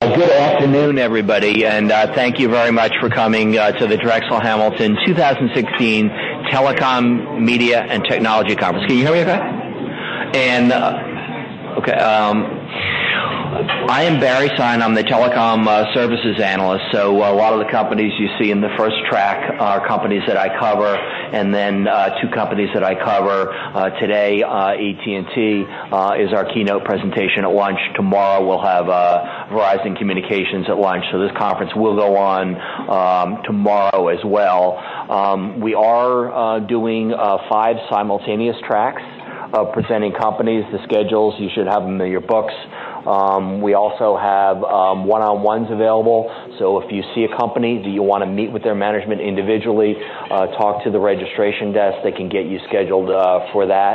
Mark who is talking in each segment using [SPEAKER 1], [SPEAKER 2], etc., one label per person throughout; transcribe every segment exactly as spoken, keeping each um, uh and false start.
[SPEAKER 1] uh, good afternoon, everybody, and uh, thank you very much for coming uh, to the Drexel Hamilton two thousand sixteen Telecom, Media, and Technology Conference. Can you hear me okay? And, uh, okay, um, I am Barry Sine. I'm the Telecom uh, Services Analyst, so a lot of the companies you see in the first track are companies that I cover, and then uh, two companies that I cover. Uh, today, uh, A T and T uh, is our keynote presentation at lunch. Tomorrow, we'll have uh, Verizon Communications at lunch, so this conference will go on um, tomorrow as well. Um, we are uh, doing uh, five simultaneous tracks of presenting companies. The schedules, you should have them in your books. Um, we also have um, one-on-ones available, so if you see a company that you want to meet with their management individually, uh, talk to the registration desk. They can get you scheduled uh, for that.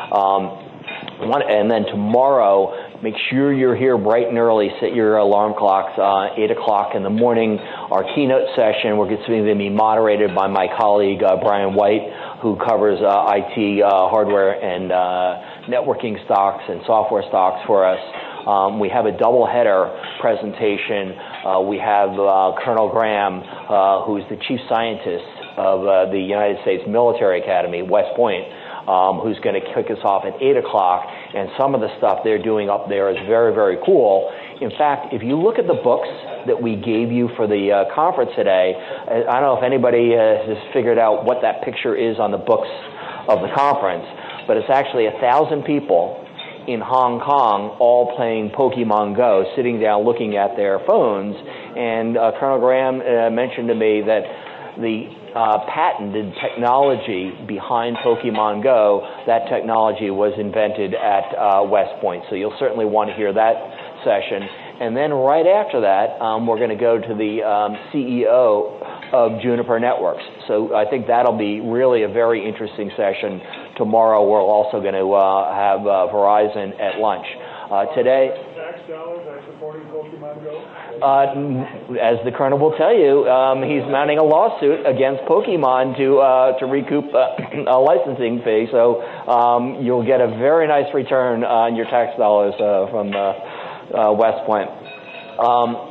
[SPEAKER 1] Um, one, and then tomorrow, make sure you're here bright and early. Set your alarm clocks, uh, eight o'clock in the morning. Our keynote session, we're going to be moderated by my colleague, uh, Brian White, who covers uh, I T uh, hardware and uh, networking stocks and software stocks for us. Um, we have a double-header presentation. Uh, we have uh, Colonel Graham, uh, who's the chief scientist of uh, the United States Military Academy, West Point, um, who's going to kick us off at eight o'clock. And some of the stuff they're doing up there is very, very cool. In fact, if you look at the books that we gave you for the uh, conference today, I don't know if anybody uh, has figured out what that picture is on the books of the conference, but it's actually a thousand people in Hong Kong all playing Pokemon Go, sitting down looking at their phones. And uh, Colonel Graham uh, mentioned to me that the uh, patented technology behind Pokemon Go, that technology was invented at uh, West Point. So you'll certainly want to hear that session. And then right after that, um, we're going to go to the um, C E O of Juniper Networks. So I think that'll be really a very interesting session. Tomorrow we're also going to uh, have uh, Verizon at lunch. Uh, today,
[SPEAKER 2] tax dollars are supporting Pokemon Go?
[SPEAKER 1] Uh, as the Colonel will tell you, um, he's mounting a lawsuit against Pokemon to uh, to recoup uh, a licensing fee. So um, you'll get a very nice return on your tax dollars uh, from uh, uh, West Point. Um,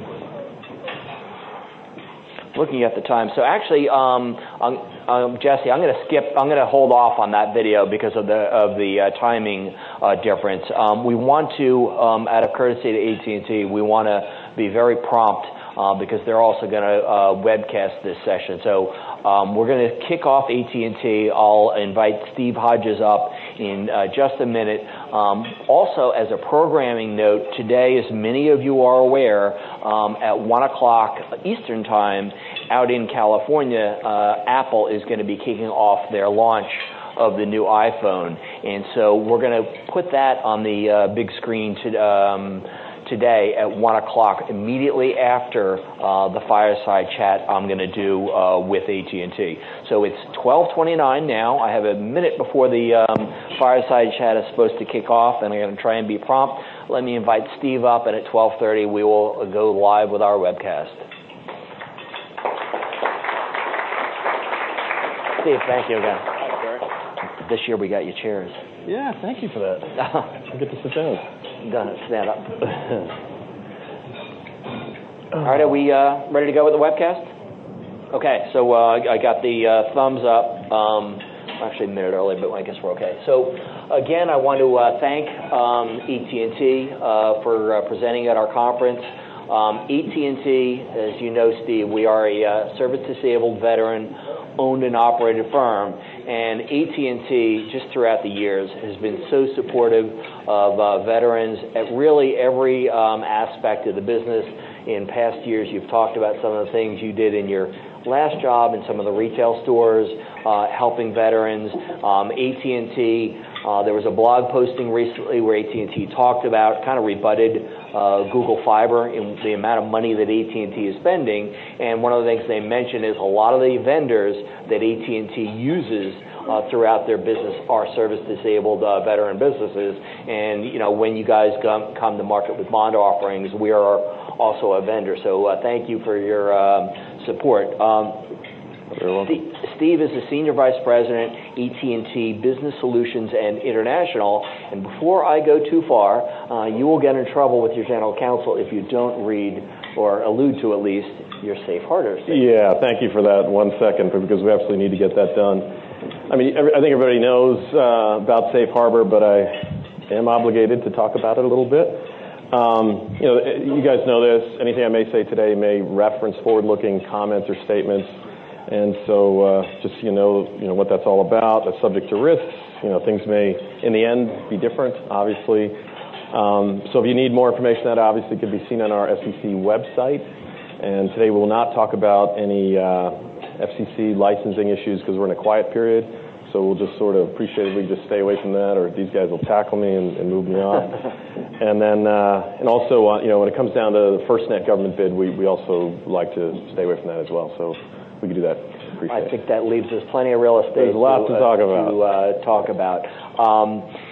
[SPEAKER 1] looking at the time, so actually, um, um, um, Jesse, I'm going to skip. I'm going to hold off on that video because of the of the uh, timing uh, difference. Um, we want to, um, out of courtesy to A T and T, we want to be very prompt uh, because they're also going to uh, webcast this session. So um, we're going to kick off A T and T. I'll invite Steve Hodges up in uh, just a minute. Um, also, as a programming note, today, as many of you are aware, um, at one o'clock Eastern Time, out in California, uh, Apple is going to be kicking off their launch of the new iPhone. And so we're going to put that on the uh, big screen to, um, today at one o'clock, immediately after uh, the fireside chat I'm going to do uh, with A T and T. So it's twelve twenty-nine now. I have a minute before the um, fireside chat is supposed to kick off, and I'm going to try and be prompt. Let me invite Steve up, and at twelve thirty we will go live with our webcast. Steve, thank you again.
[SPEAKER 2] Hi, Barry.
[SPEAKER 1] This year we got you chairs.
[SPEAKER 2] Yeah, thank you for that. I get to sit down.
[SPEAKER 1] Done. Stand up. All right, are we uh, ready to go with the webcast? Okay, so uh, I got the uh, thumbs up. Um, actually, a minute early, but I guess we're okay. So, again, I want to uh, thank um, A T and T uh, for uh, presenting at our conference. Um, A T and T, as you know, Steve, we are a uh, service-disabled veteran-owned and operated firm. And A T and T, just throughout the years, has been so supportive of uh, veterans at really every um, aspect of the business. In past years, you've talked about some of the things you did in your last job in some of the retail stores, uh, helping veterans. Um, A T and T, uh, there was a blog posting recently where A T and T talked about, kind of rebutted uh, Google Fiber in the amount of money that A T and T is spending. And one of the things they mentioned is a lot of the vendors that A T and T uses uh, throughout their business are service-disabled uh, veteran businesses. And, you know, when you guys come, come to market with bond offerings, we are also a vendor. So uh, thank you for your um, support. Um, Steve, Steve is the Senior Vice President, A T and T Business Solutions and International. And before I go too far, uh, you will get in trouble with your general counsel if you don't read, or allude to at least, your safe harbor statement.
[SPEAKER 2] Yeah, thank you for that. One second, because we absolutely need to get that done. I mean, every, I think everybody knows uh, about safe harbor, but I am obligated to talk about it a little bit. Um, you know, you guys know this. Anything I may say today may reference forward-looking comments or statements, and so uh, just so you know, you know what that's all about. That's subject to risks. You know, things may, in the end, be different, obviously. Um, so if you need more information, that obviously can be seen on our F C C website. And today we will not talk about any uh, F C C licensing issues because we're in a quiet period. So we'll just sort of appreciate if we just stay away from that, or these guys will tackle me and, and move me off. and then, uh, and also, uh, you know, when it comes down to the FirstNet government bid, we, we also like to stay away from that as well. So we can do that. Appreciate
[SPEAKER 1] I think that leaves us plenty of real estate.
[SPEAKER 2] There's a lot to, to talk
[SPEAKER 1] uh,
[SPEAKER 2] about.
[SPEAKER 1] To uh, talk about. Um,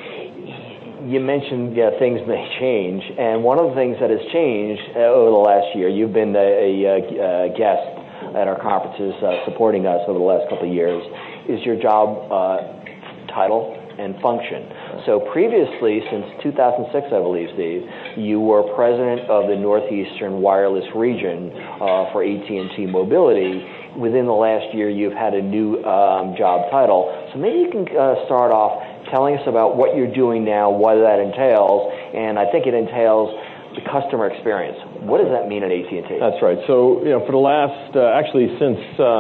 [SPEAKER 1] you mentioned yeah, things may change, and one of the things that has changed uh, over the last year, you've been a, a, a guest at our conferences uh, supporting us over the last couple of years, is your job uh, title and function. So previously, since two thousand six, I believe, Steve, you were president of the Northeastern Wireless Region uh, for A T and T Mobility. Within the last year, you've had a new um, job title. So maybe you can uh, start off telling us about what you're doing now, what that entails, and I think it entails the customer experience. What does that mean at A T and T?
[SPEAKER 2] That's right. So, you know, for the last, uh, actually since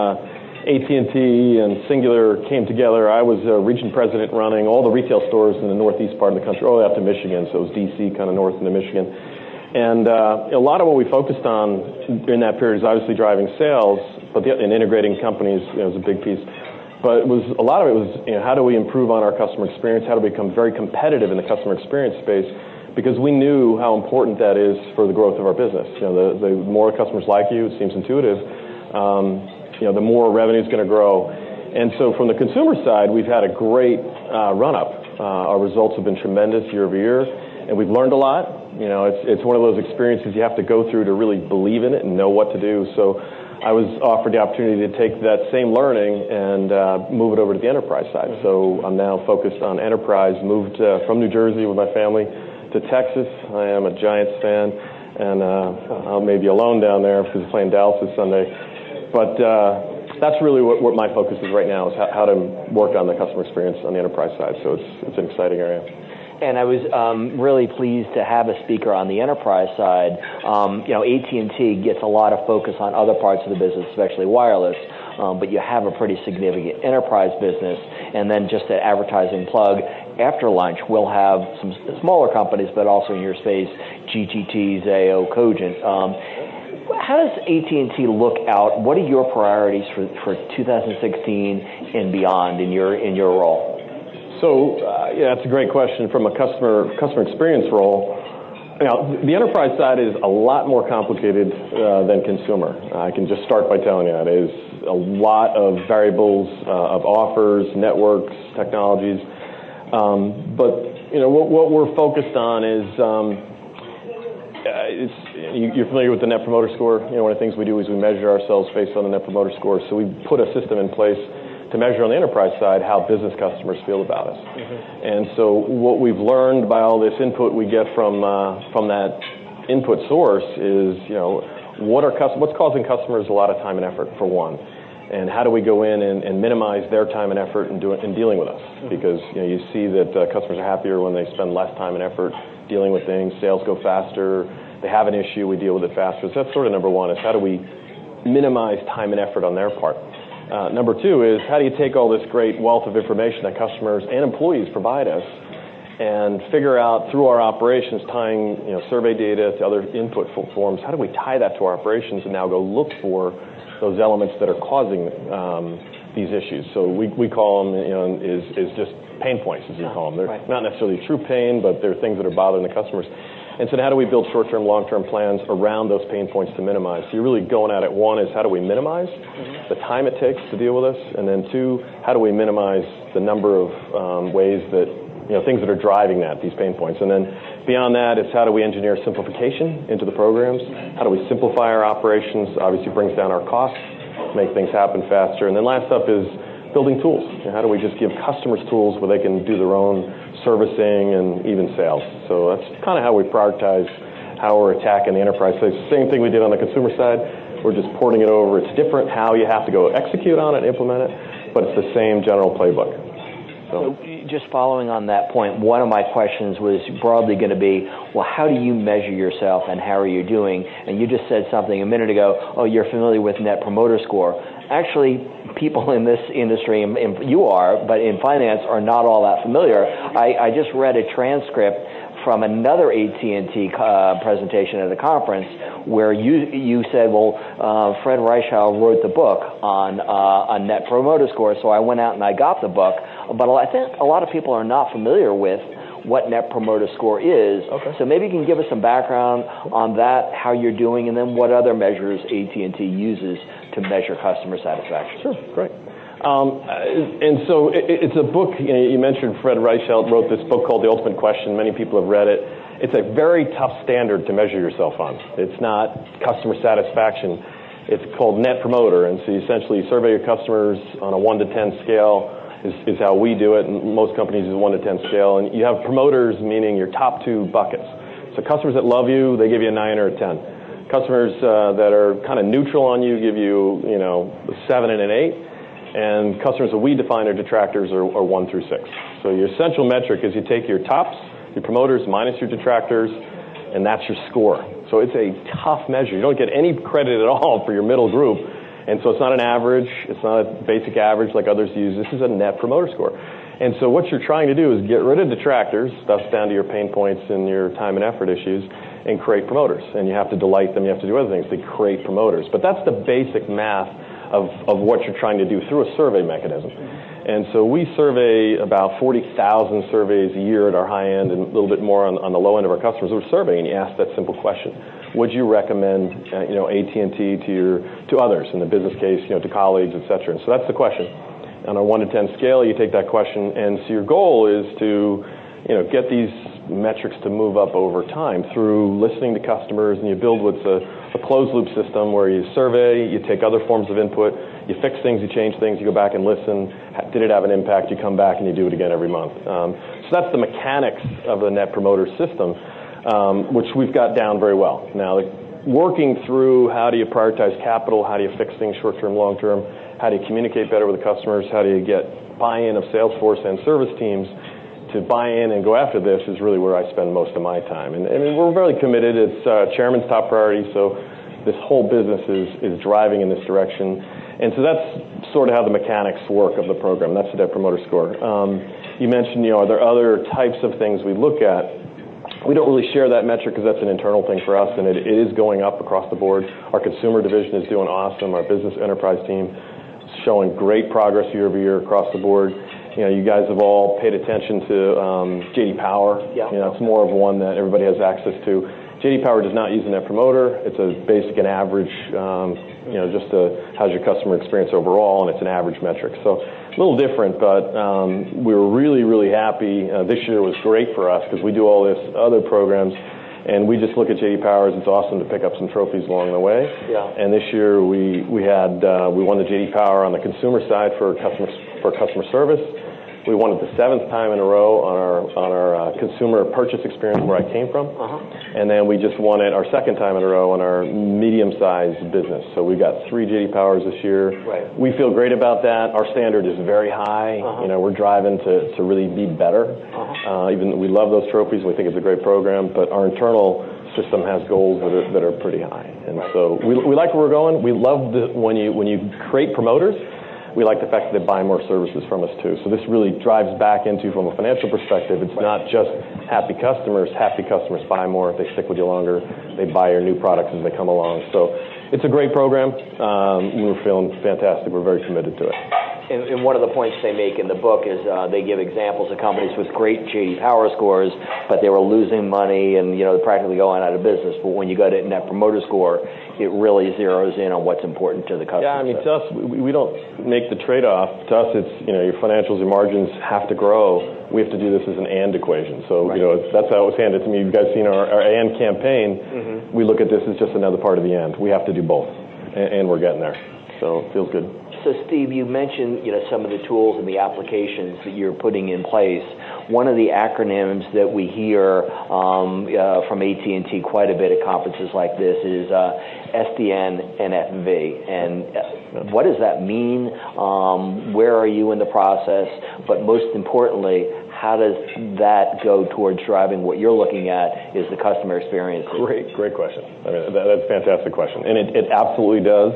[SPEAKER 2] uh, A T and T and Cingular came together, I was a region president running all the retail stores in the northeast part of the country, all the way up to Michigan. So it was D C, kind of north into Michigan. And uh, a lot of what we focused on during that period is obviously driving sales, but the, and integrating companies, you know, was a big piece. But it was a lot of it was, you know, how do we improve on our customer experience? How do we become very competitive in the customer experience space? Because we knew how important that is for the growth of our business. You know, the, the more customers like you, it seems intuitive, um, you know, the more revenue is going to grow. And so from the consumer side, we've had a great uh, run-up. Uh, our results have been tremendous year over year, and we've learned a lot. You know, it's, it's one of those experiences you have to go through to really believe in it and know what to do. So I was offered the opportunity to take that same learning and uh, move it over to the enterprise side. So I'm now focused on enterprise, moved uh, from New Jersey with my family to Texas. I am a Giants fan, and uh, I may be alone down there because I'm playing Dallas this Sunday. But uh, that's really what, what my focus is right now, is how, how to work on the customer experience on the enterprise side. So it's, it's an exciting area.
[SPEAKER 1] And I was um, really pleased to have a speaker on the enterprise side. Um, you know, A T and T gets a lot of focus on other parts of the business, especially wireless, um, but you have a pretty significant enterprise business. And then just an advertising plug, after lunch, we'll have some smaller companies, but also in your space, G T T, Zayo, Cogent. Um, how does A T and T look out? What are your priorities for, for two thousand sixteen and beyond in your in your role?
[SPEAKER 2] So, uh, yeah, that's a great question from a customer customer experience role. You know, the enterprise side is a lot more complicated uh, than consumer. I can just start by telling you that. It is a lot of variables, uh, of offers, networks, technologies. Um, but, you know, what, what we're focused on is, um, uh, it's, you, you're familiar with the Net Promoter Score. You know, one of the things we do is we measure ourselves based on the Net Promoter Score. So we put a system in place to measure on the enterprise side how business customers feel about us. Mm-hmm. And so what we've learned by all this input we get from uh, from that input source is, you know, what are cus- what's causing customers a lot of time and effort, for one, and how do we go in and, and minimize their time and effort in, doing, in dealing with us? Mm-hmm. Because, you know, you see that uh, customers are happier when they spend less time and effort dealing with things. Sales go faster. They have an issue, we deal with it faster. So that's sort of number one, is how do we minimize time and effort on their part? Uh, number two is, how do you take all this great wealth of information that customers and employees provide us and figure out through our operations, tying, you know, survey data to other input forms, how do we tie that to our operations and now go look for those elements that are causing um, these issues? So we, we call them, you know, is, is just pain points, as you call them. They're right. Not necessarily true pain, but they're things that are bothering the customers. And so how do we build short-term, long-term plans around those pain points to minimize? So you're really going at it. One is, how do we minimize mm-hmm. the time it takes to deal with us? And then two, how do we minimize the number of um, ways that, you know, things that are driving that, these pain points? And then beyond that is, how do we engineer simplification into the programs? How do we simplify our operations? Obviously brings down our costs. make things happen faster. And then last up is building tools. You know, how do we just give customers tools where they can do their own servicing and even sales? So that's kind of how we prioritize how we're attacking the enterprise. So it's the same thing we did on the consumer side. We're just porting it over. It's different how you have to go execute on it, implement it, but it's the same general playbook. So.
[SPEAKER 1] So just following on that point, one of my questions was broadly going to be, well, how do you measure yourself and how are you doing? And you just said something a minute ago, oh, you're familiar with Net Promoter Score. Actually, people in this industry, and you are, but in finance are not all that familiar. I, I just read a transcript from another A T and T uh, presentation at a conference where you you said, well, uh, Fred Reichheld wrote the book on uh, on Net Promoter Score, so I went out and I got the book. But I think a lot of people are not familiar with what Net Promoter Score is.
[SPEAKER 2] Okay.
[SPEAKER 1] So maybe you can give us some background on that, how you're doing, and then what other measures A T and T uses to measure customer satisfaction.
[SPEAKER 2] Sure, great. Um, and so it, it's a book, you know, you mentioned Fred Reichheld wrote this book called The Ultimate Question. Many people have read it. It's a very tough standard to measure yourself on. It's not customer satisfaction. It's called Net Promoter. And so you essentially survey your customers on a one to ten scale is, is how we do it. And most companies is one to ten scale. And you have promoters, meaning your top two buckets. So customers that love you, they give you a nine or a ten. Customers uh, that are kind of neutral on you give you, you know, a seven and an eight. And customers that we define are detractors are, are one through six. So your essential metric is you take your tops, your promoters, minus your detractors, and that's your score. So it's a tough measure. You don't get any credit at all for your middle group. And so it's not an average. It's not a basic average like others use. This is a Net Promoter Score. And so what you're trying to do is get rid of detractors, thus down to your pain points and your time and effort issues, and create promoters. And you have to delight them. You have to do other things to create promoters. But that's the basic math Of, of what you're trying to do through a survey mechanism. And so we survey about forty thousand surveys a year at our high end and a little bit more on, on the low end of our customers. We're surveying, and you ask that simple question. Would you recommend uh, you know, A T and T to your to others in the business case, you know, to colleagues, et cetera? And so that's the question. On a one to ten scale, you take that question, and so your goal is to you know, get these metrics to move up over time through listening to customers, and you build what's a, a closed loop system where you survey, you take other forms of input, you fix things, you change things, you go back and listen. Did it have an impact? You come back and you do it again every month. Um, so that's the mechanics of the Net Promoter system, um, which we've got down very well. Now, working through how do you prioritize capital, how do you fix things short-term, long-term, how do you communicate better with the customers, how do you get buy-in of Salesforce and service teams to buy in and go after this is really where I spend most of my time. And, and we're very committed. It's uh, chairman's top priority, so this whole business is, is driving in this direction. And so that's sort of how the mechanics work of the program. That's the Net Promoter Score. Um, you mentioned, you know, are there other types of things we look at? We don't really share that metric because that's an internal thing for us, and it, it is going up across the board. Our consumer division is doing awesome. Our business enterprise team is showing great progress year over year across the board. You know, you guys have all paid attention to um, J D Power.
[SPEAKER 1] Yeah.
[SPEAKER 2] You know, it's more of one that everybody has access to. J D Power does not use a Net Promoter. It's a basic and average, um, you know, just a, how's your customer experience overall, and it's an average metric. So a little different, but um, we were really, really happy. Uh, this year was great for us because we do all this other programs, and we just look at J D Powers. It's awesome to pick up some trophies along the way.
[SPEAKER 1] Yeah.
[SPEAKER 2] And this year we we had uh, we won the J D Power on the consumer side for customer for customer service. We won it the seventh time in a row on our on our uh, consumer purchase experience where I came from,
[SPEAKER 1] uh-huh.
[SPEAKER 2] and then we just won it our second time in a row on our medium-sized business. So we got three J D Powers this year.
[SPEAKER 1] Right.
[SPEAKER 2] We feel great about that. Our standard is very high.
[SPEAKER 1] Uh-huh.
[SPEAKER 2] You know, we're driving to, to really be better.
[SPEAKER 1] Uh-huh.
[SPEAKER 2] Uh, even we love those trophies. We think it's a great program, but our internal system has goals that are that are pretty high, and
[SPEAKER 1] right.
[SPEAKER 2] so we we like where we're going. We love the, when you when you create promoters. We like the fact that they buy more services from us, too. So this really drives back into, from a financial perspective, it's not just happy customers. Happy customers buy more. They stick with you longer. They buy your new products as they come along. So it's a great program. Um, we're feeling fantastic. We're very committed to it.
[SPEAKER 1] And, and one of the points they make in the book is uh, they give examples of companies with great J D Power scores, but they were losing money and, you know, practically going out of business. But when you go to Net Promoter Score, it really zeroes in on what's important to the customer.
[SPEAKER 2] Yeah, I mean, to us, we, we don't make the trade-off. To us, it's, you know, your financials, your margins have to grow. We have to do this as an and equation. So, right. you know, that's how it was handed to me. You guys seen our, our and campaign. Mm-hmm. We look at this as just another part of the and. We have to do both, and, and we're getting there. So it feels good.
[SPEAKER 1] So Steve, you mentioned you know some of the tools and the applications that you're putting in place. One of the acronyms that we hear um, uh, from A T and T quite a bit at conferences like this is uh, S D N and F V. And what does that mean? Um, where are you in the process? But most importantly, how does that go towards driving what you're looking at is the customer experience?
[SPEAKER 2] Great, great question. I mean, that, that's a fantastic question. And it, it absolutely does.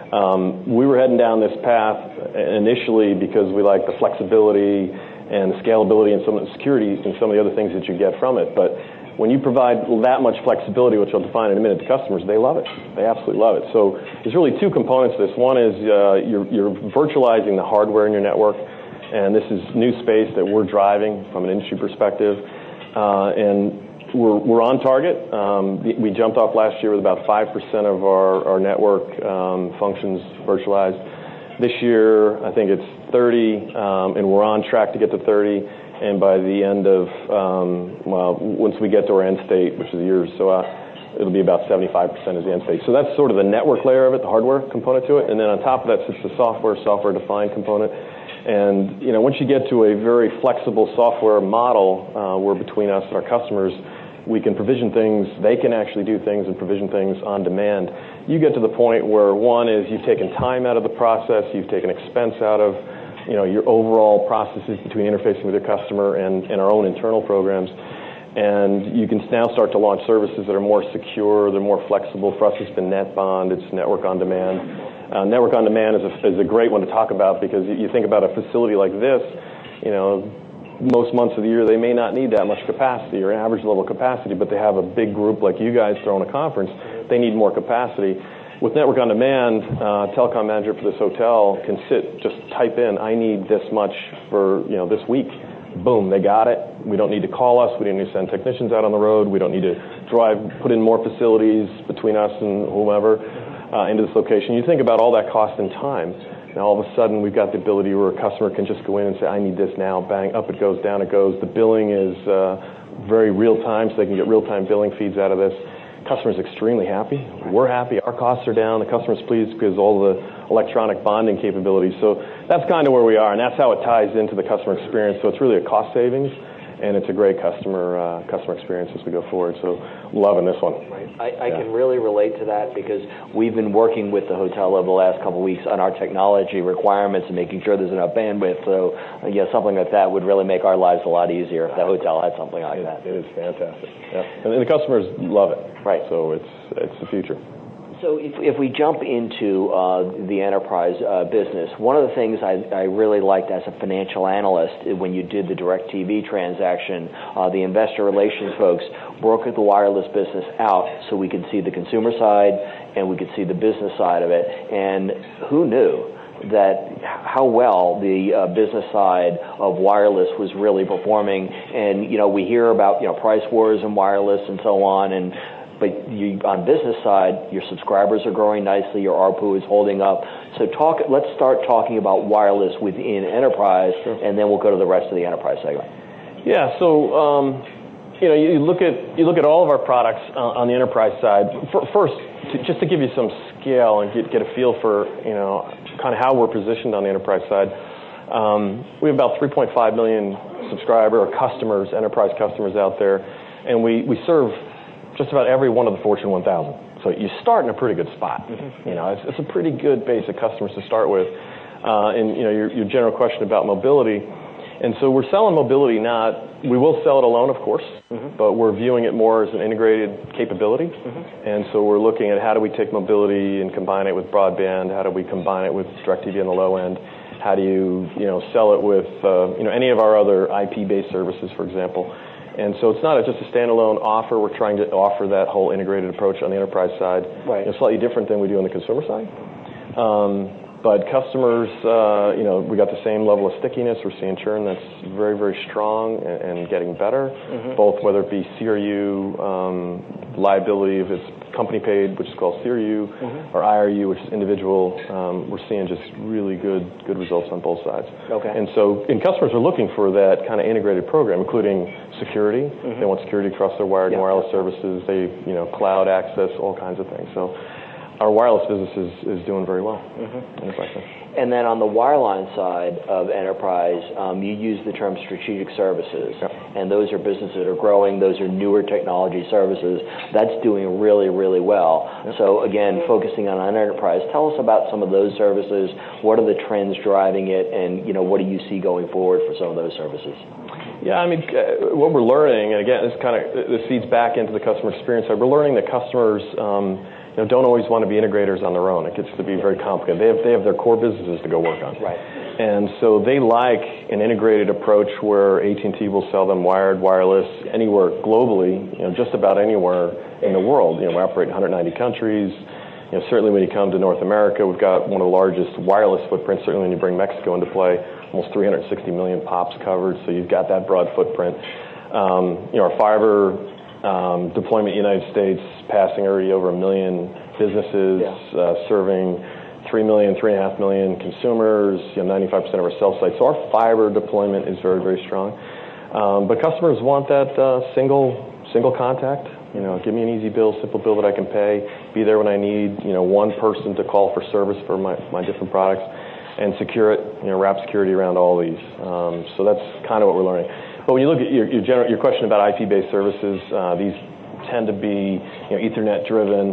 [SPEAKER 2] Um, we were heading down this path initially because we like the flexibility and the scalability and some of the security and some of the other things that you get from it. But when you provide that much flexibility, which I'll define in a minute, to customers, they love it. They absolutely love it. So there's really two components to this. One is uh, you're, you're virtualizing the hardware in your network, and this is new space that we're driving from an industry perspective. Uh, and we're, we're on target. Um, we jumped off last year with about five percent of our, our network um, functions virtualized. This year, I think it's thirty, um, and we're on track to get to thirty. And by the end of, um, well, once we get to our end state, which is a year or so out, it'll be about seventy-five percent is the end state. So that's sort of the network layer of it, the hardware component to it. And then on top of that sits the software, software-defined component. And, you know, once you get to a very flexible software model uh, where between us and our customers, we can provision things, they can actually do things and provision things on demand. You get to the point where one is you've taken time out of the process, you've taken expense out of, you know, your overall processes between interfacing with your customer and, and our own internal programs. And you can now start to launch services that are more secure, they're more flexible. For us, it's been NetBond, it's network on demand. Uh, network on demand is a, is a great one to talk about because you, you think about a facility like this, you know, most months of the year, they may not need that much capacity or average level capacity, but they have a big group like you guys throwing a conference, they need more capacity. With Network on Demand, uh, telecom manager for this hotel can sit, just type in, I need this much for, you know, this week. Boom, they got it. We don't need to call us. We don't need to send technicians out on the road. We don't need to drive, put in more facilities between us and whomever uh, into this location. You think about all that cost and time. Now, all of a sudden, we've got the ability where a customer can just go in and say, I need this now. Bang, up it goes, down it goes. The billing is uh, very real-time, so they can get real-time billing feeds out of this. Customer's extremely happy. We're happy. Our costs are down. The customer's pleased because all the electronic bonding capabilities. So that's kind of where we are, and that's how it ties into the customer experience. So it's really a cost savings, and it's a great customer uh, customer experience as we go forward. So loving this one.
[SPEAKER 1] Right. I, I yeah. can really relate to that because we've been working with the hotel over the last couple of weeks on our technology requirements and making sure there's enough bandwidth. So uh, yeah, something like that would really make our lives a lot easier if the hotel had something like
[SPEAKER 2] it,
[SPEAKER 1] that.
[SPEAKER 2] It is fantastic. Yeah. And the customers love it.
[SPEAKER 1] Right.
[SPEAKER 2] So it's it's the future.
[SPEAKER 1] So if, if we jump into uh, the enterprise uh, business, one of the things I, I really liked as a financial analyst when you did the DirecTV transaction, uh, the investor relations folks broke the wireless business out so we could see the consumer side and we could see the business side of it. And who knew that how well the uh, business side of wireless was really performing. And, you know, we hear about, you know, price wars and wireless and so on, and but you, on business side, your subscribers are growing nicely, your A R P U is holding up. So talk. Let's start talking about wireless within enterprise, sure. and then we'll go to the rest of the enterprise segment.
[SPEAKER 2] Yeah. So um, you know, you look at you look at all of our products uh, on the enterprise side. For, first, to, just to give you some scale and get, get a feel for you know kind of how we're positioned on the enterprise side. Um, we have about three point five million subscriber or customers, enterprise customers out there, and we we serve just about every one of the Fortune one thousand. So you start in a pretty good spot. Mm-hmm. You know, it's, it's a pretty good base of customers to start with. Uh, and you know, your, your general question about mobility. And so we're selling mobility not, we will sell it alone, of course, mm-hmm. but we're viewing it more as an integrated capability. Mm-hmm. And so we're looking at how do we take mobility and combine it with broadband? How do we combine it with DirecTV on the low end? How do you, you know, sell it with, uh, you know, any of our other I P-based services, for example? And so it's not a, just a standalone offer. We're trying to offer that whole integrated approach on the enterprise side. Right. It's slightly different than we do on the consumer side. Um, but customers, uh, you know, we got the same level of stickiness. We're seeing churn that's very, very strong and, and getting better, mm-hmm. both whether it be C R U, um, liability, if it's company paid, which is called C R U, mm-hmm. or I R U, which is individual. Um, we're seeing just really good good results on both sides. Okay. And so, and customers are looking for that kind of integrated program, including security. Mm-hmm. They want security across their wired yeah. and wireless services. They, you know, cloud access, all kinds of things. So, our wireless business is, is doing very well. Mm-hmm. Enterprise.
[SPEAKER 1] And then on the wireline side of enterprise, um, you use the term strategic services, yep. and those are businesses that are growing. Those are newer technology services. That's doing really, really well. Yep. So again, focusing on enterprise, tell us about some of those services. What are the trends driving it, and you know, what do you see going forward for some of those services?
[SPEAKER 2] Yeah, I mean, uh, what we're learning, and again, this kind of this feeds back into the customer experience side. We're learning that customers um, you know, don't always want to be integrators on their own. It gets to be very complicated. They have they have their core businesses to go work on.
[SPEAKER 1] Right.
[SPEAKER 2] And so they like an integrated approach where A T and T will sell them wired, wireless, anywhere globally, you know, just about anywhere in the world. You know, we operate in one hundred ninety countries. You know, certainly when you come to North America, we've got one of the largest wireless footprints. Certainly when you bring Mexico into play, almost three hundred sixty million pops covered. So you've got that broad footprint. Um, you know, our fiber um, deployment in the United States passing already over a million businesses, yeah. uh, serving three million, three and a half million consumers, you know, ninety-five percent of our cell sites. So our fiber deployment is very, very strong. Um, but customers want that uh, single single contact. You know, give me an easy bill, simple bill that I can pay, be there when I need, you know, one person to call for service for my, my different products, and secure it, you know, wrap security around all these. Um, so that's kind of what we're learning. But when you look at your your, general, your question about I P-based services, uh, these tend to be, you know, Ethernet-driven.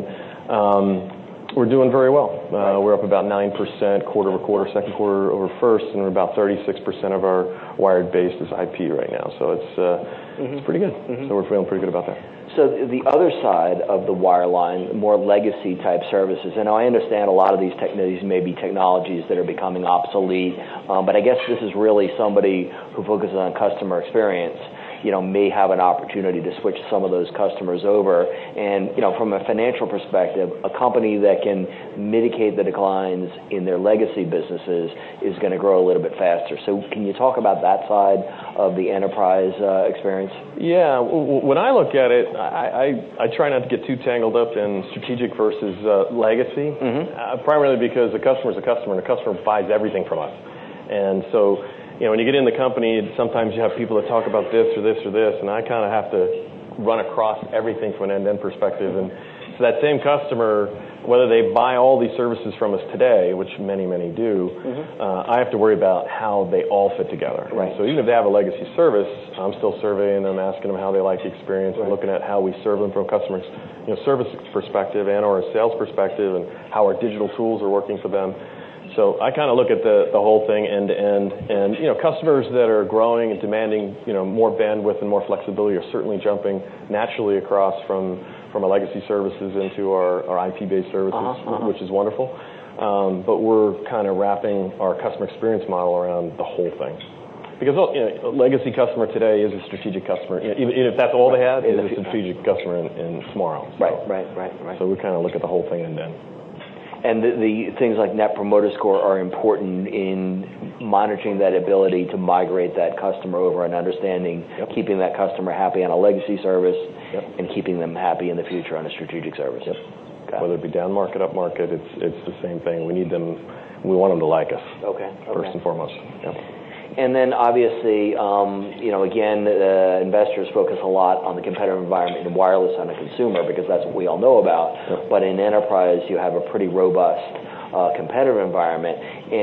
[SPEAKER 2] Um, we're doing very well. Uh, we're up about nine percent quarter over quarter, second quarter over first, and we're about thirty-six percent of our wired base is I P right now. So it's, uh, mm-hmm. it's pretty good. Mm-hmm. So we're feeling pretty good about that.
[SPEAKER 1] So the other side of the wireline, more legacy type services, and I understand a lot of these technologies may be technologies that are becoming obsolete, um, but I guess this is really somebody who focuses on customer experience, you know, may have an opportunity to switch some of those customers over. And, you know, from a financial perspective, a company that can mitigate the declines in their legacy businesses is going to grow a little bit faster. So can you talk about that side of the enterprise uh, experience?
[SPEAKER 2] Yeah, when I look at it, I, I, I try not to get too tangled up in strategic versus uh, legacy, mm-hmm. uh, primarily because the customer is a customer, and the customer buys everything from us. And so, you know, when you get in the company, sometimes you have people that talk about this or this or this, and I kind of have to run across everything from an end-to-end perspective. And so that same customer, whether they buy all these services from us today, which many, many do, mm-hmm. uh, I have to worry about how they all fit together.
[SPEAKER 1] Right.
[SPEAKER 2] So even if they have a legacy service, I'm still surveying them, asking them how they like the experience, right. and looking at how we serve them from a customer, you know, service perspective and or a sales perspective, and how our digital tools are working for them. So I kind of look at the, the whole thing end to end, and you know, customers that are growing and demanding, you know, more bandwidth and more flexibility are certainly jumping naturally across from, from our legacy services into our, our I P-based services, uh-huh, uh-huh. which is wonderful. Um, but we're kind of wrapping our customer experience model around the whole thing. Because, you know, a legacy customer today is a strategic customer. You know, even, even if that's all they have, is a strategic customer in, in tomorrow. So,
[SPEAKER 1] right, right, right, right.
[SPEAKER 2] So we kind of look at the whole thing end to end.
[SPEAKER 1] And the, the things like Net Promoter Score are important in monitoring that ability to migrate that customer over and understanding, yep. keeping that customer happy on a legacy service, yep. and keeping them happy in the future on a strategic service.
[SPEAKER 2] Yep. Whether it be down market, up market, it's it's the same thing. We need them. We want them to like us.
[SPEAKER 1] Okay.
[SPEAKER 2] First
[SPEAKER 1] okay.
[SPEAKER 2] and foremost. Yep.
[SPEAKER 1] And then obviously, um, you know, again, uh, investors focus a lot on the competitive environment in wireless on a consumer because that's what we all know about. Yep. But in enterprise, you have a pretty robust uh, competitive environment.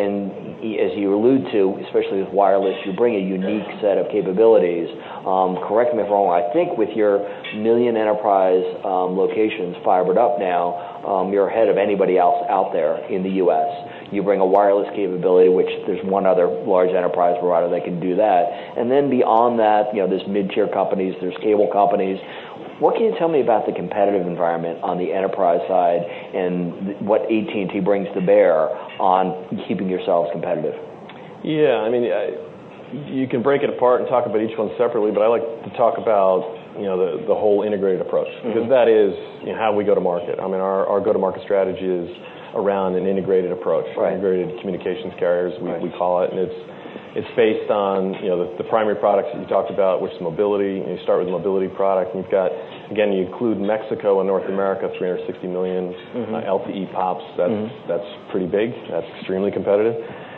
[SPEAKER 1] And as you allude to, especially with wireless, you bring a unique set of capabilities. Um, correct me if I'm wrong. I think with your million enterprise um, locations fibered up now, um, you're ahead of anybody else out there in the U S You bring a wireless capability, which there's one other large enterprise provider that can do that. And then beyond that, you know, there's mid-tier companies, there's cable companies. What can you tell me about the competitive environment on the enterprise side and what A T and T brings to bear on keeping yourselves competitive?
[SPEAKER 2] Yeah, I mean, I, you can break it apart and talk about each one separately, but I like to talk about, you know, the, the whole integrated approach, because mm-hmm. that is, you know, how we go to market. I mean, our, our go-to-market strategy is around an integrated approach, right. integrated communications carriers, we, right. we call it, and it's it's based on, you know, the, the primary products that you talked about, which is mobility. You start with a mobility product, and you've got, again, you include Mexico and North America, three hundred sixty million mm-hmm. uh, L T E pops. That's mm-hmm. that's pretty big. That's extremely competitive.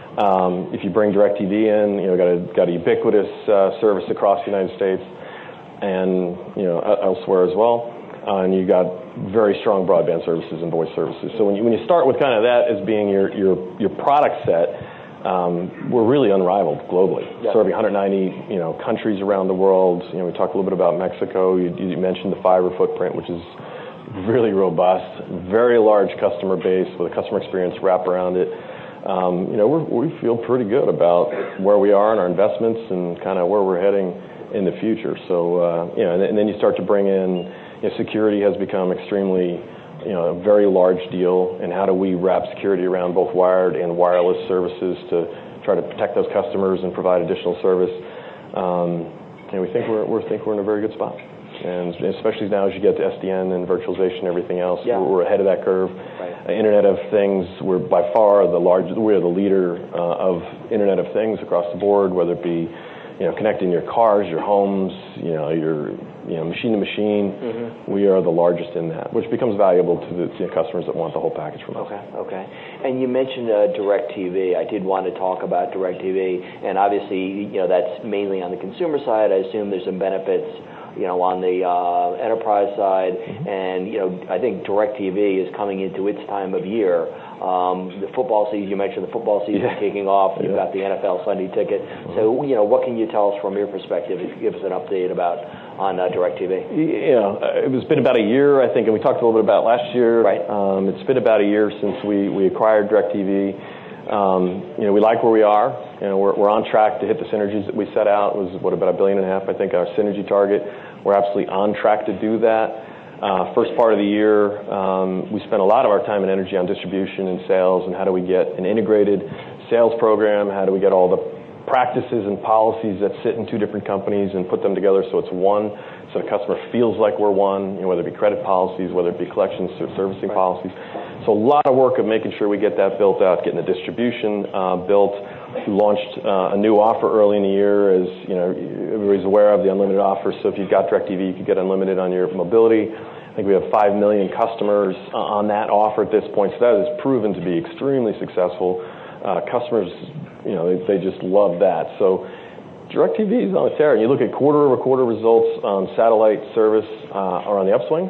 [SPEAKER 2] Um, if you bring DirecTV in, you know, got a got a ubiquitous uh, service across the United States and, you know, elsewhere as well. uh, and you got very strong broadband services and voice services. So when you when you start with kind of that as being your your your product set, um, we're really unrivaled globally, yeah. serving one hundred ninety you know countries around the world. You know, we talked a little bit about Mexico. You, you mentioned the fiber footprint, which is really robust, very large customer base with a customer experience wrap around it. Um, you know, we're, we feel pretty good about where we are in our investments and kind of where we're heading in the future. So, uh, you know, and, and then you start to bring in, you know, security has become extremely, you know, a very large deal. And how do we wrap security around both wired and wireless services to try to protect those customers and provide additional service? Um, and we think we're, we think we're in a very good spot. And especially now as you get to S D N and virtualization and everything else, yeah. we're, we're ahead of that curve. Right. Uh, Internet of Things, we're by far the largest, we're the leader uh, of Internet of Things across the board, whether it be, you know, connecting your cars, your homes, you know, your, you know, machine to machine. Mm-hmm. We are the largest in that, which becomes valuable to the you know, customers that want the whole package from us.
[SPEAKER 1] Okay, okay. And you mentioned uh, DirecTV. I did want to talk about DirecTV, and obviously, you know, that's mainly on the consumer side. I assume there's some benefits, you know, on the uh, enterprise side, mm-hmm. and, you know, I think DirecTV is coming into its time of year. Um, the football season, you mentioned the football season yeah. kicking off. You've yeah. got the N F L Sunday Ticket. Mm-hmm. So, you know, what can you tell us from your perspective? If you give us an update about on uh, DirecTV.
[SPEAKER 2] You know, it's been about a year, I think, and we talked a little bit about last year.
[SPEAKER 1] Right.
[SPEAKER 2] Um, it's been about a year since we, we acquired DirecTV. Um, you know, we like where we are. You know, we're, we're on track to hit the synergies that we set out. It was, what, about a billion and a half, I think, our synergy target. We're absolutely on track to do that. Uh, first part of the year, um, we spent a lot of our time and energy on distribution and sales, and how do we get an integrated sales program? How do we get all the practices and policies that sit in two different companies and put them together so it's one, so the customer feels like we're one, you know, whether it be credit policies, whether it be collections or servicing right. policies. So a lot of work of making sure we get that built out, getting the distribution uh, built. We launched uh, a new offer early in the year, as you know, everybody's aware of the unlimited offer. So if you've got DirecTV, you can get unlimited on your mobility. I think we have five million customers uh, on that offer at this point. So that has proven to be extremely successful. Uh, customers, you know, they, they just love that. So DirecTV is on a tear. And you look at quarter-over-quarter results on satellite service uh, are on the upswing.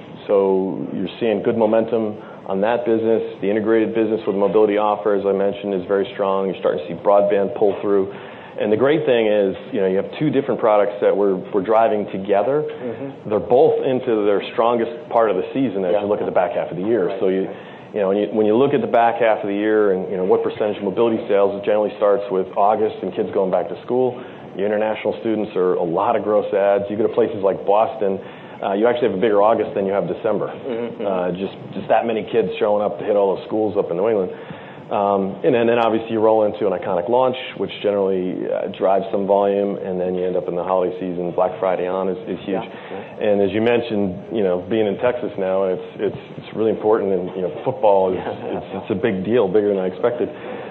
[SPEAKER 2] So you're seeing good momentum on that business. The integrated business with the mobility offer, as I mentioned, is very strong. You're starting to see broadband pull through. And the great thing is, you know, you have two different products that we're, we're driving together. Mm-hmm. They're both into their strongest part of the season as yeah. you look at the back half of the year. Right. So you, you know, when you, when you look at the back half of the year and, you know, what percentage of mobility sales, it generally starts with August and kids going back to school. Your international students are a lot of gross ads. You go to places like Boston, Uh, you actually have a bigger August than you have December. Mm-hmm. Uh, just just that many kids showing up to hit all those schools up in New England. Um, and, then, and then obviously you roll into an iconic launch, which generally uh, drives some volume, and then you end up in the holiday season. Black Friday on is, is huge. Yeah, yeah. And as you mentioned, you know, being in Texas now, it's it's it's really important, and you know, football is yeah. it's, it's a big deal, bigger than I expected.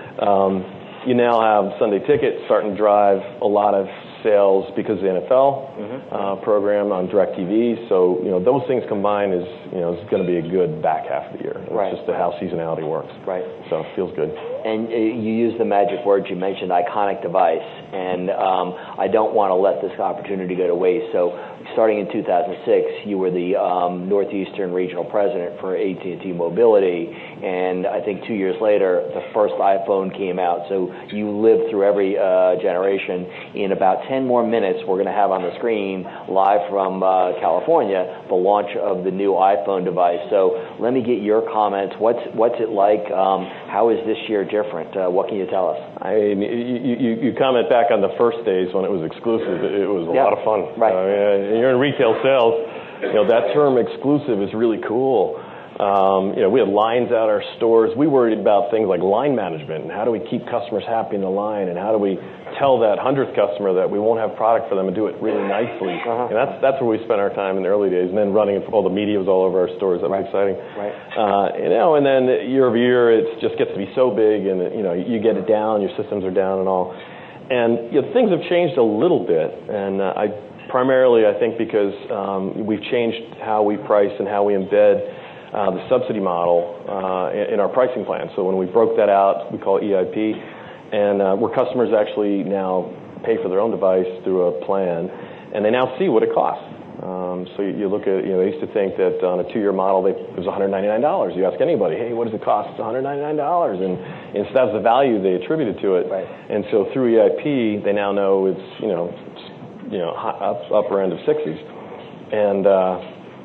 [SPEAKER 2] Um, you now have Sunday Ticket starting to drive a lot of sales because of the N F L mm-hmm. uh, program on DirecTV. So, you know, those things combined is, you know, is going to be a good back half of the year. It's right. just how seasonality works.
[SPEAKER 1] Right.
[SPEAKER 2] So it feels good.
[SPEAKER 1] And uh, you used the magic words. You mentioned iconic device. And um, I don't want to let this opportunity go to waste. So starting in two thousand six, you were the um, Northeastern Regional President for A T and T Mobility. And I think two years later, the first iPhone came out. So you lived through every uh, generation. In about ten more minutes, we're going to have on the screen, live from uh, California, the launch of the new iPhone device. So let me get your comments. What's what's it like? Um, how is this year different? Uh, what can you tell us?
[SPEAKER 2] I mean, you, you, you comment back on the first days when it was exclusive. It was a
[SPEAKER 1] yeah.
[SPEAKER 2] lot of fun.
[SPEAKER 1] Right.
[SPEAKER 2] I mean, you're in retail sales. You know, that term exclusive is really cool. Um, you know, we had lines out our stores. We worried about things like line management and how do we keep customers happy in the line, and how do we tell that hundredth customer that we won't have product for them and do it really nicely. Uh-huh. And that's that's where we spent our time in the early days. And then running all the media was all over our stores. That was
[SPEAKER 1] right.
[SPEAKER 2] exciting.
[SPEAKER 1] Right.
[SPEAKER 2] Uh, you know, and then year over year, it just gets to be so big, and you know, you get it down, your systems are down, and all. And you know, things have changed a little bit, and uh, I primarily I think because um, we've changed how we price and how we embed Uh, the subsidy model uh, in, in our pricing plan. So when we broke that out, we call it E I P, and uh, where customers actually now pay for their own device through a plan, and they now see what it costs. Um, so you, you look at, you know, they used to think that on a two-year model, they, it was one hundred ninety-nine dollars. You ask anybody, hey, what does it cost? It's one hundred ninety-nine dollars. And, and so that's the value they attributed to it.
[SPEAKER 1] Right.
[SPEAKER 2] And so through E I P, they now know it's, you know, it's, you know, up, upper end of sixties. And uh,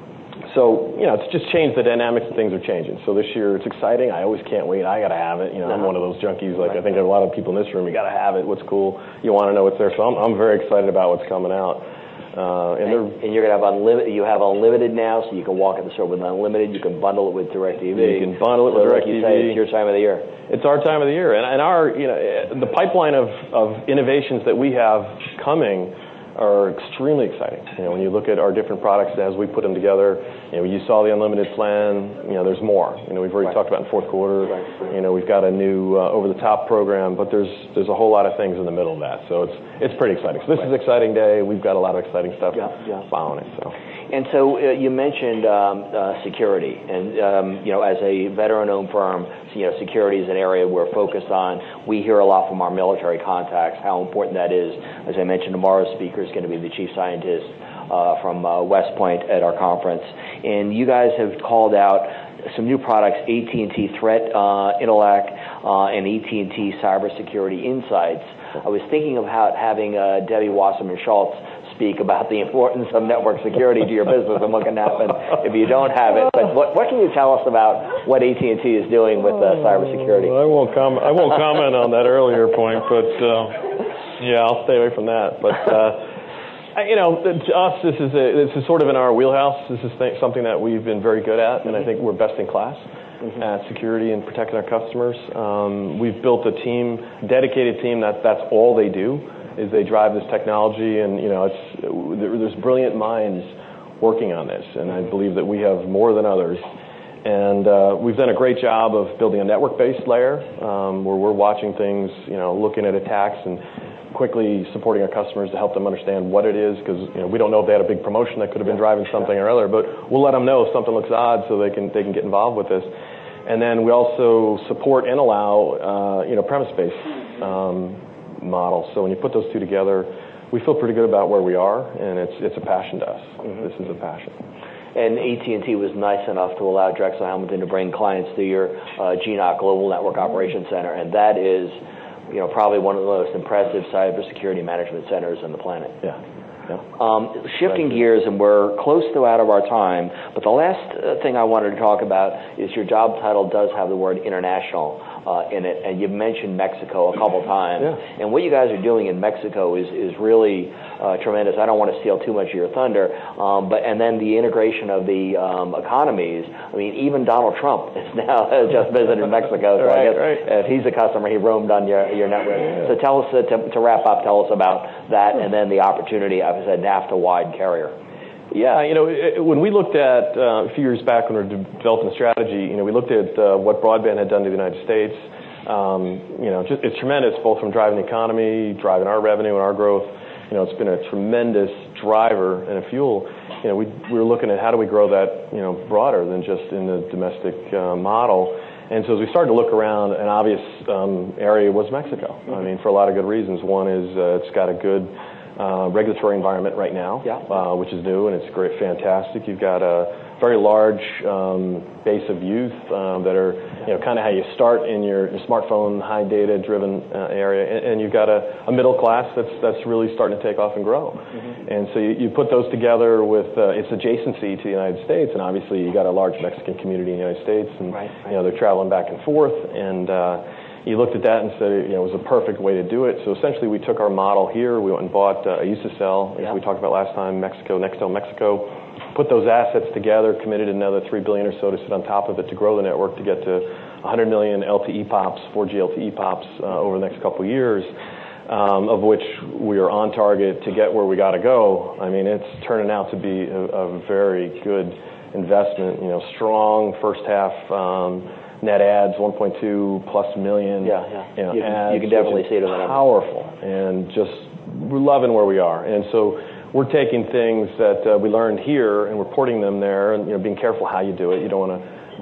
[SPEAKER 2] so, you know, it's just changed. The dynamics of things are changing. So this year it's exciting. I always can't wait. I got to have it. You know, I'm one of those junkies. Like, right. I think a lot of people in this room, you got to have it. What's cool? You want to know what's there. So I'm, I'm very excited about what's coming out. Uh, and,
[SPEAKER 3] and, and you're going to have unlimited. You have unlimited now, so you can walk in the store with unlimited. You can bundle it with DirecTV.
[SPEAKER 2] You can bundle it
[SPEAKER 3] so
[SPEAKER 2] with
[SPEAKER 3] like
[SPEAKER 2] DirecTV.
[SPEAKER 3] You say, it's your time of the year.
[SPEAKER 2] It's our time of the year, and, and our, you know, the pipeline of, of innovations that we have coming are extremely exciting. You know, when you look at our different products as we put them together, you know, you saw the unlimited plan. You know, there's more. You know, we've already right. talked about in fourth quarter. Right. You know, we've got a new uh, over-the-top program, but there's there's a whole lot of things in the middle of that. So it's it's pretty exciting. So this right. is an exciting day. We've got a lot of exciting stuff
[SPEAKER 3] yeah, yeah.
[SPEAKER 2] following it. So.
[SPEAKER 3] And so uh, you mentioned um, uh, security, and um, you know, as a veteran-owned firm, you know, security is an area we're focused on. We hear a lot from our military contacts how important that is. As I mentioned, tomorrow's speaker is going to be the chief scientist uh, from uh, West Point at our conference, and you guys have called out some new products, A T and T Threat uh, Intellect uh, and A T and T Cybersecurity Insights. I was thinking of how having uh, Debbie Wasserman Schultz speak about the importance of network security to your business and what can happen if you don't have it. But what, what can you tell us about what A T and T is doing with uh, cybersecurity?
[SPEAKER 2] I won't com- I won't comment on that earlier point, but uh, yeah, I'll stay away from that. But uh, you know, to us, this is a, this is sort of in our wheelhouse. This is th- something that we've been very good at, and I think we're best in class. Mm-hmm. At security and protecting our customers. Um, we've built a team, dedicated team that that's all they do is they drive this technology, and you know it's there, there's brilliant minds working on this, and I believe that we have more than others. And uh, we've done a great job of building a network-based layer um, where we're watching things, you know, looking at attacks and quickly supporting our customers to help them understand what it is, because you know we don't know if they had a big promotion that could have been driving something or other, but we'll let them know if something looks odd so they can they can get involved with this. And then we also support and allow uh, you know premise-based um, models. So when you put those two together, we feel pretty good about where we are, and it's it's a passion to us. Mm-hmm. This is a passion.
[SPEAKER 3] And A T and T was nice enough to allow Drexel Hamilton to bring clients to your uh, G N O C Global Network Operations Center, and that is, you know, probably one of the most impressive cybersecurity management centers on the planet.
[SPEAKER 2] Yeah. yeah.
[SPEAKER 3] Um, shifting gears, and we're close to out of our time, but the last uh, thing I wanted to talk about is your job title does have the word international uh, in it, and you've mentioned Mexico a couple times.
[SPEAKER 2] Yeah.
[SPEAKER 3] And what you guys are doing in Mexico is is really uh, tremendous. I don't want to steal too much of your thunder, um, but and then the integration of the um, economies. I mean, even Donald Trump is now just visited Mexico, so
[SPEAKER 2] right,
[SPEAKER 3] I guess
[SPEAKER 2] right.
[SPEAKER 3] if he's a customer, he roamed on your your network. Yeah. So tell us uh, to, to wrap up. Tell us about that, and then the opportunity. As I said, NAFTA-wide carrier.
[SPEAKER 2] Yeah, you know, it, when we looked at, uh, a few years back when we were de- developing the strategy, you know, we looked at uh, what broadband had done to the United States. Um, you know, just, it's tremendous, both from driving the economy, driving our revenue and our growth. You know, it's been a tremendous driver and a fuel. You know, we, we were looking at how do we grow that, you know, broader than just in the domestic uh, model. And so as we started to look around, an obvious um, area was Mexico. Mm-hmm. I mean, for a lot of good reasons. One is uh, it's got a good Uh, regulatory environment right now,
[SPEAKER 3] yeah.
[SPEAKER 2] uh, which is new, and it's great, fantastic. You've got a very large um, base of youth um, that are, you know, kind of how you start in your, your smartphone, high data-driven uh, area, and, and you've got a, a middle class that's that's really starting to take off and grow. Mm-hmm. And so you, you put those together with uh, its adjacency to the United States, and obviously you got a large Mexican community in the United States, and
[SPEAKER 3] right, right.
[SPEAKER 2] you know they're traveling back and forth, and uh, you looked at that and said, you know, it was a perfect way to do it. So essentially, we took our model here. We went and bought uh, Iusacell, as yeah. we talked about last time, Mexico, Nextel Mexico, put those assets together, committed another three billion dollars or so to sit on top of it to grow the network to get to one hundred million L T E POPs, four G L T E POPs uh, over the next couple of years, um, of which we are on target to get where we got to go. I mean, it's turning out to be a, a very good investment. You know, strong first half. Um, Net adds one point two plus million.
[SPEAKER 3] Yeah, yeah.
[SPEAKER 2] You, know,
[SPEAKER 3] you, can,
[SPEAKER 2] ads,
[SPEAKER 3] you can definitely see it in the numbers.
[SPEAKER 2] Powerful, and just we're loving where we are. And so we're taking things that uh, we learned here and we're porting them there, and you know, being careful how you do it. You don't want to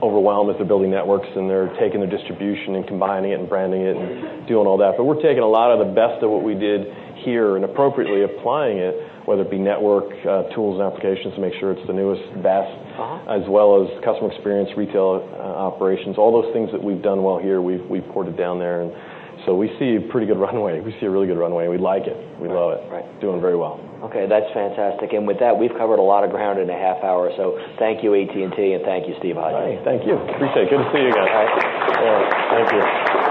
[SPEAKER 2] overwhelmed as they're building networks and they're taking their distribution and combining it and branding it and doing all that. But we're taking a lot of the best of what we did here and appropriately applying it, whether it be network uh, tools and applications to make sure it's the newest, best, uh-huh. as well as customer experience, retail uh, operations, all those things that we've done well here, we've, we've ported down there. And so we see a pretty good runway. We see a really good runway. We like it. We
[SPEAKER 3] right.
[SPEAKER 2] love it.
[SPEAKER 3] Right.
[SPEAKER 2] Doing very well.
[SPEAKER 3] Okay, that's fantastic. And with that, we've covered a lot of ground in a half hour. So thank you, A T and T, and thank you, Steve Hodge.
[SPEAKER 2] Right. Thank you. Appreciate it. Good to see you guys.
[SPEAKER 3] All right.
[SPEAKER 2] Yeah, thank you.